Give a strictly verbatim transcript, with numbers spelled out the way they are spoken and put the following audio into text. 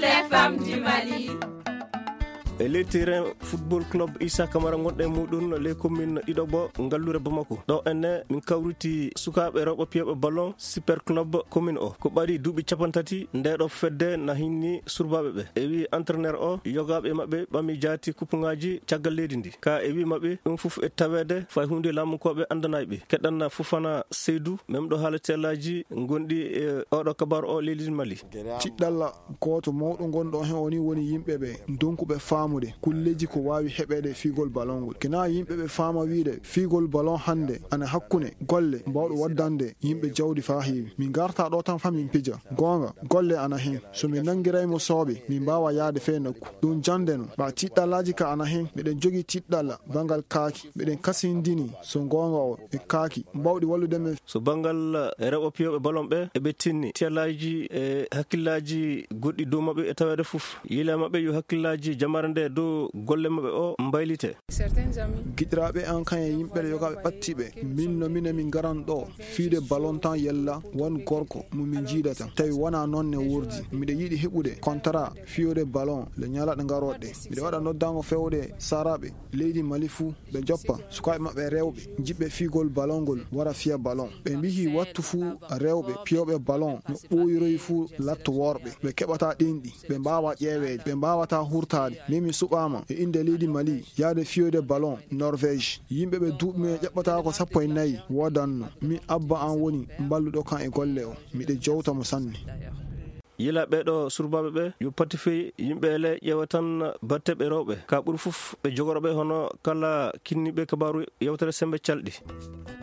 les femmes du Mali. E les terrain football club Issa Camara gonɗe muɗum les commune ɗiɗoɓo ngallure Bamako ɗo enne min kawriti sukaɓe rewɓe piyoɓe ballon super club commune o ko ɓaɗi duuɓi capantati ndeɗo fedde na hinni surbaɓe ɓe e wi entraîneur o yogaɓe mabɓe ɓami jaati kupuŋaji caggal leydi ndi ka e wi mabɓe ɗum foof e tawede fay hunde laamukoɓe andanayi ɓe keɗanna Fofana Seydou même ɗo haalatellaji gonɗi e oɗo kabaru o leydi Mali. Tiɗɗalla goto mawɗo gonɗo hen woni woni yimɓeɓe donkuɓe famude kulleji ko wawi heɓede figol ballon ngol kena yimɓeɓe fama wiide figol ballon hande ana hakkunde golle mbawɗo waddande yimɓe jawdi fa heewi min garta ɗo tan fa min pija gonga golle ana hen so min nangiraymo sooɓe min mbawa yaade fe nokku ɗum jande no ba tiɗɗallaji ka ana hen miɗen jogui tiɗɗalla bangal kaaki miɗen kasindini so gonga o e kaaki mbawɗi wallude men so bangal rewɓe piyoɓe ballon ɓe eɓe tinni tiyallaji e hakkillaji goɗɗi dow mabɓe e tawede foof yile mabɓe yo hakkillaji jamare nde dow golle mabɓe o mbaylite. giɗiraɓe an kan e yimɓeɗe yogaɓe ɓattiɓe min no min min garan ɗo fiide ballon tan yella won gorko mo min jiidata tawi wona noon ne wurdi miɗe yiiɗi heɓude contrat fiyode ballon le ñalaɗe garoɗe miɗe waɗa noddango fewde saraɓe leydi Mali fuu ɓe joppa sukaɓe mabɓe rewɓe jiɓɓe figol ballon ngol wara fiya ballon ɓe mbihi wattu fuu rewɓe piyoɓe ballon no ɓoyiroyi fuu latto worɓe ɓe keɓata ɗinɗi ɓe mbawa ƴeewede ɓe mbawata hurtade min mi suɓama e inde leydi Mali yaade fiyode ballon Norvège yimɓe ɓe duuɓi min ƴeɓɓata ko sappo e nayyi wodanno min abba an woni balluɗo kan e golle o miɗe jowtamo sanne. yila ɓeɗo surbaɓe ɓe yo patti feyi yimɓe ele ƴeewa tan batteɓe rewɓe ka ɓuuri foof ɓe jogoroɓe hono kala kinniɓe kabaru yewtere sembe calɗi.